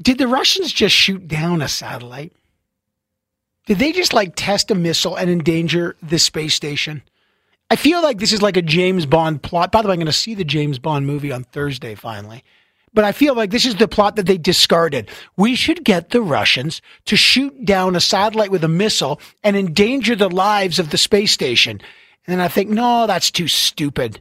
Did the Russians just shoot down a satellite? Did they just test a missile and endanger the space station? I feel like this is like a James Bond plot. By the way, I'm going to see the James Bond movie on Thursday finally. But I feel like this is the plot that they discarded. We should get the Russians to shoot down a satellite with a missile and endanger the lives of the space station. And I think, no, that's too stupid.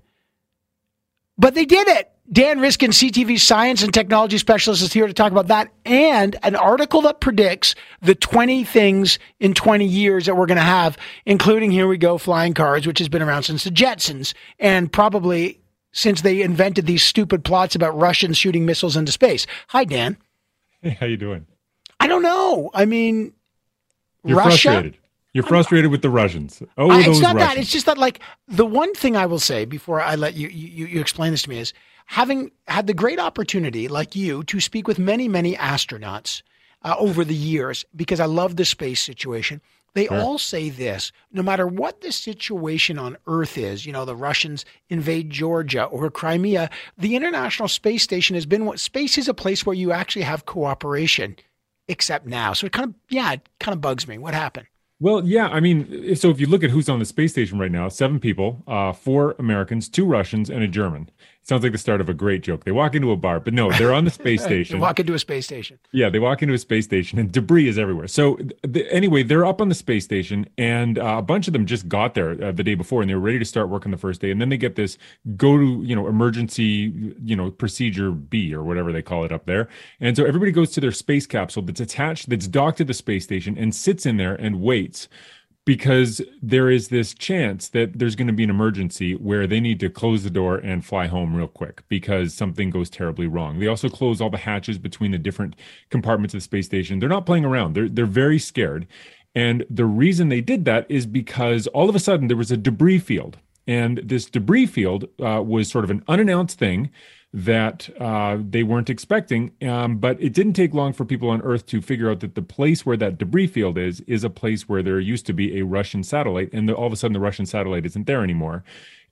But they did it. Dan Riskin, CTV's science and technology specialist, is here to talk about that and an article that predicts the 20 things in 20 years that we're going to have, including, here we go, flying cars, which has been around since the Jetsons and probably since they invented these stupid plots about Russians shooting missiles into space. Hi, Dan. Hey, how you doing? I don't know. I mean, You're Russia? Frustrated. You're frustrated with the Russians. Oh, It's those not Russians. that. It's just that, the one thing I will say before I let you explain this to me is, having had the great opportunity, like you, to speak with many, many astronauts over the years, because I love the space situation, they all say this: no matter what the situation on Earth is, the Russians invade Georgia or Crimea, the International Space Station has been space is a place where you actually have cooperation, except now. So it kind of bugs me. What happened? Well, yeah, I mean, so if you look at who's on the space station right now, 7 people, 4 Americans, 2 Russians, and a German. It sounds like the start of a great joke. They walk into a bar, but no, they're on the space station. They walk into a space station. Yeah, they walk into a space station and debris is everywhere. So anyway, they're up on the space station and a bunch of them just got there the day before and they were ready to start work on the first day. And then they get this go to, emergency, procedure B or whatever they call it up there. And so everybody goes to their space capsule that's docked to the space station and sits in there and waits, because there is this chance that there's going to be an emergency where they need to close the door and fly home real quick because something goes terribly wrong. They also close all the hatches between the different compartments of the space station. They're not playing around. They're very scared. And the reason they did that is because all of a sudden there was a debris field. And this debris field was sort of an unannounced thing that they weren't expecting. But it didn't take long for people on Earth to figure out that the place where that debris field is a place where there used to be a Russian satellite. And all of a sudden the Russian satellite isn't there anymore.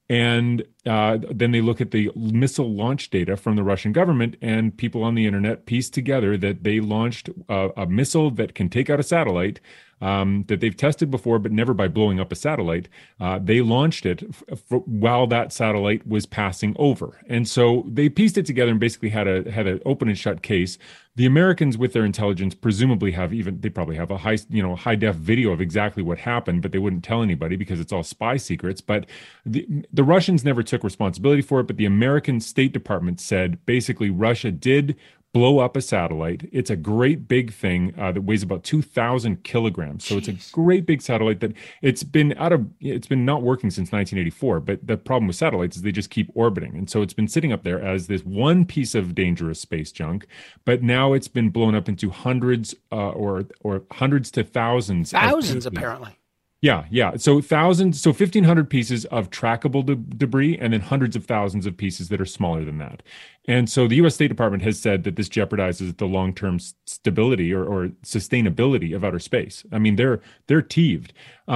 And then they look at the missile launch data from the Russian government, and people on the internet piece together that they launched a missile that can take out a satellite that they've tested before, but never by blowing up a satellite. They launched it while that satellite was passing over. And so they pieced it together and basically had an open and shut case. The Americans, with their intelligence, presumably they probably have a high def video of exactly what happened, but they wouldn't tell anybody because it's all spy secrets. But the Russians never took responsibility for it. But the American State Department said basically Russia did blow up a satellite. It's a great big thing that weighs about 2,000 kilograms. So It's a great big satellite that it's been not working since 1984. But the problem with satellites is they just keep orbiting. And so it's been sitting up there as this one piece of dangerous space junk. But now it's been blown up into hundreds or hundreds to thousands. Thousands, apparently. Yeah. So 1,500 pieces of trackable debris and then hundreds of thousands of pieces that are smaller than that. And so the U.S. State Department has said that this jeopardizes the long-term stability or sustainability of outer space. I mean, they're teeved.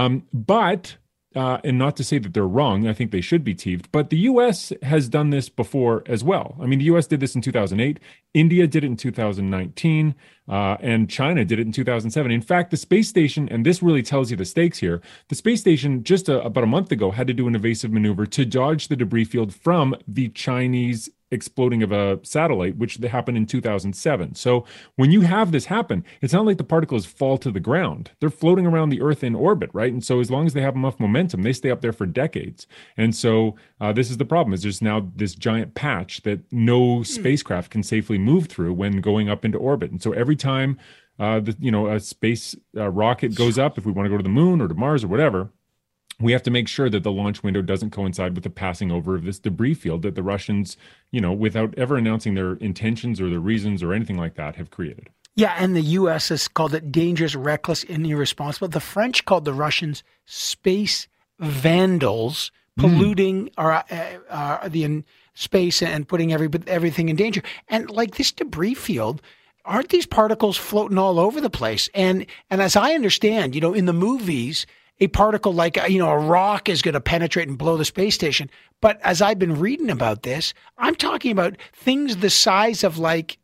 And not to say that they're wrong, I think they should be teeved, but the U.S. has done this before as well. I mean, the U.S. did this in 2008, India did it in 2019, and China did it in 2007. In fact, the space station, and this really tells you the stakes here, the space station just about a month ago had to do an evasive maneuver to dodge the debris field from the Chinese exploding of a satellite, which happened in 2007. So when you have this happen, it's not like the particles fall to the ground. They're floating around the Earth in orbit, right? And so as long as they have enough momentum, they stay up there for decades. And so this is the problem, is there's now this giant patch that no spacecraft can safely move through when going up into orbit. And so every time a space rocket goes up, if we want to go to the moon or to Mars or whatever, we have to make sure that the launch window doesn't coincide with the passing over of this debris field that the Russians, without ever announcing their intentions or their reasons or anything like that, have created. Yeah, and the U.S. has called it dangerous, reckless, and irresponsible. The French called the Russians space vandals, polluting the space and putting everything in danger. And like this debris field, aren't these particles floating all over the place? And as I understand, in the movies a particle like a rock is going to penetrate and blow the space station. But as I've been reading about this, I'm talking about things the size of like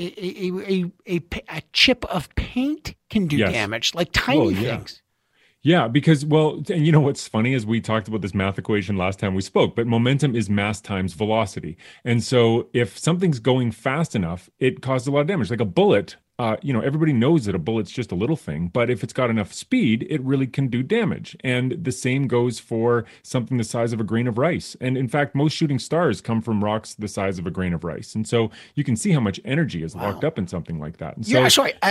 a chip of paint can do damage, like tiny things. Yeah, because, well, and you know what's funny is we talked about this math equation last time we spoke, but momentum is mass times velocity. And so if something's going fast enough, it causes a lot of damage. Like a bullet, everybody knows that a bullet's just a little thing, but if it's got enough speed, it really can do damage. And the same goes for something the size of a grain of rice. And in fact, most shooting stars come from rocks the size of a grain of rice. And so you can see how much energy is locked up in something like that. And so,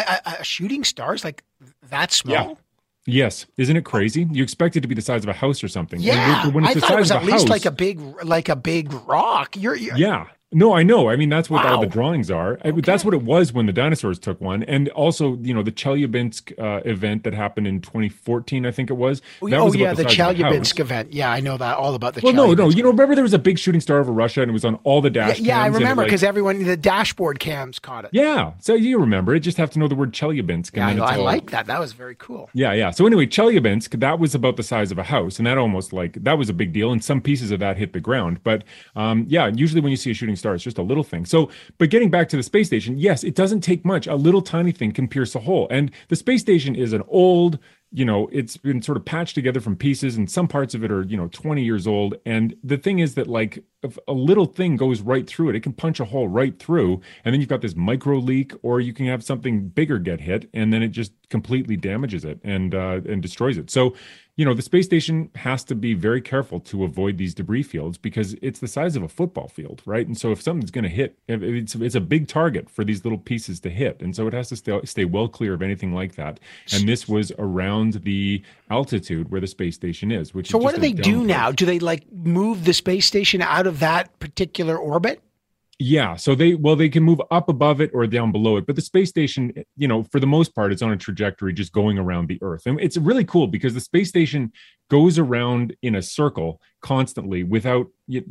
a shooting star is like that small? Yeah. Yes, isn't it crazy? You expect it to be the size of a house or something. Yeah, and when it's I thought it was at least house, like a big rock. Yeah. No, I know. I mean, that's what all the drawings are. Okay. That's what it was when the dinosaurs took one. And also, the Chelyabinsk event that happened in 2014, I think it was. The Chelyabinsk event. Yeah, I know that all about the Chelyabinsk. Well, no. Remember there was a big shooting star over Russia and it was on all the dash cams? Yeah, I remember because the dashboard cams caught it. Yeah, so you remember. You just have to know the word Chelyabinsk. Yeah, I like that. That was very cool. Yeah. So anyway, Chelyabinsk, that was about the size of a house. And that was a big deal. And some pieces of that hit the ground. But usually when you see a shooting star, it's just a little thing. So, but getting back to the space station, yes, it doesn't take much. A little tiny thing can pierce a hole. And the space station is an old, it's been sort of patched together from pieces and some parts of it are, 20 years old. And the thing is that like if a little thing goes right through it, it can punch a hole right through. And then you've got this micro leak, or you can have something bigger get hit and then it just completely damages it and destroys it. So, the space station has to be very careful to avoid these debris fields because it's the size of a football field, right? And so if something's going to hit, it's a big target for these little pieces to hit. And so it has to stay well clear of anything like that. And this was around the altitude where the space station is, which so is what do they do now? Do they like move the space station out of that particular orbit? Yeah, so they can move up above it or down below it, but the space station, for the most part, it's on a trajectory just going around the Earth. And it's really cool because the space station goes around in a circle constantly without,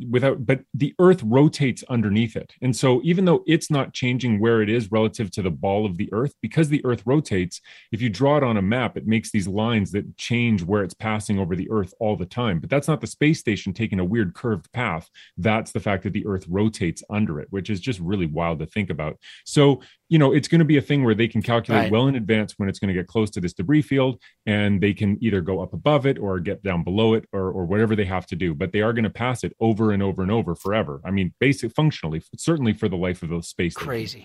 but the Earth rotates underneath it. And so even though it's not changing where it is relative to the ball of the Earth, because the Earth rotates, if you draw it on a map, it makes these lines that change where it's passing over the Earth all the time. But that's not the space station taking a weird curved path. That's the fact that the Earth rotates under it, which is just really wild to think about. So, it's going to be a thing where they can calculate well in advance when it's going to get close to this debris field, and they can either go up above it or get down below it or whatever they have to do. But they are going to pass it over and over and over forever. I mean, functionally, certainly for the life of the space station. Crazy.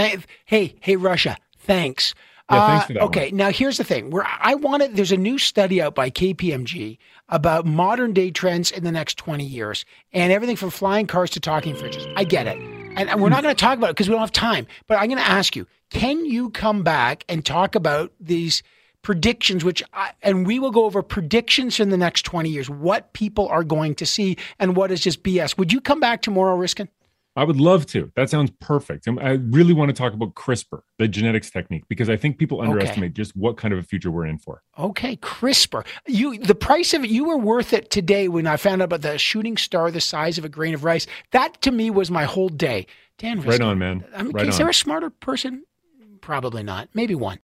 Hey, Russia, thanks. Yeah, thanks for that. Okay, now here's the thing. There's a new study out by KPMG about modern day trends in the next 20 years and everything from flying cars to talking fridges. I get it. And we're not going to talk about it because we don't have time. But I'm going to ask you, can you come back and talk about these predictions, and we will go over predictions in the next 20 years, what people are going to see and what is just BS. Would you come back tomorrow, Riskin? I would love to. That sounds perfect. I really want to talk about CRISPR, the genetics technique, because I think people underestimate just what kind of a future we're in for. Okay, CRISPR. The price of it, you were worth it today when I found out about the shooting star the size of a grain of rice. That to me was my whole day. Dan Riskin. Right on, man. Is there a smarter person? Probably not. Maybe one.